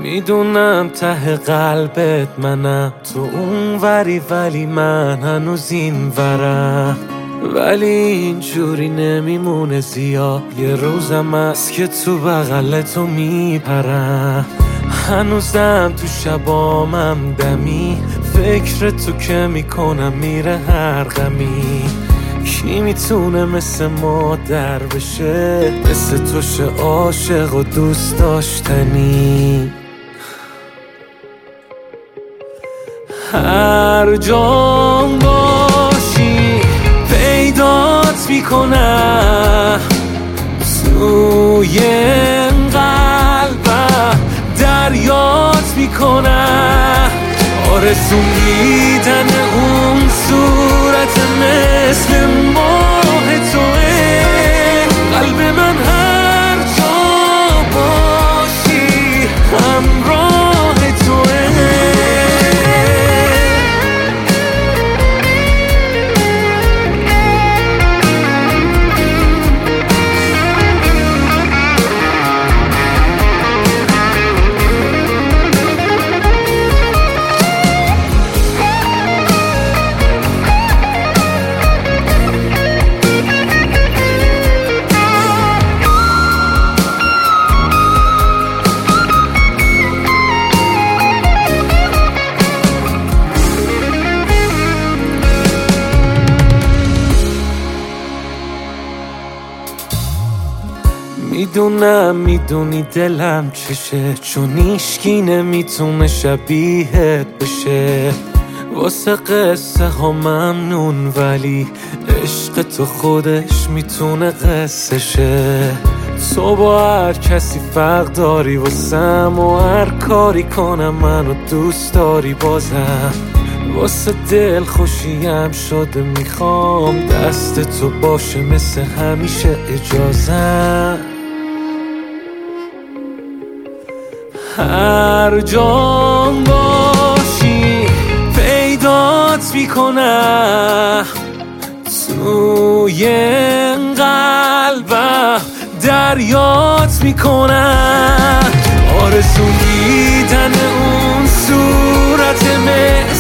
میدونم ته قلبت منم، تو اون وری ولی من هنوز این ورم. ولی اینجوری نمیمونه زیاد، یه روزم هست که تو بغل تو میپرم. هنوزم تو شبامم دمی، فکر تو که میکنم میره هر غمی. کی میتونه مثل مادر بشه، مثل تو شه عاشق و دوست داشتنی. هر جام باشی پیدات میکنم، توی قلبم دریات میکنم. آرزو دیدن اون صورت مثل ماه توه، قلب من هر جا باشی همراه توه. میدونم میدونی دلم چشه، چون هیچکی نمیتونه شبیهت بشه. واسه قصه ها ممنون ولی عشق تو خودش میتونه قصه شه. تو با هر کسی فرق داری واسم، و هر کاری کنم منو دوست داری بازم. واسه دل خوشیم شده میخوام دست تو باشه مثل همیشه اجازم. هر جام باشی پیدات میکنم، توی قلبم دریات میکنم. آرزو دیدن اون صورت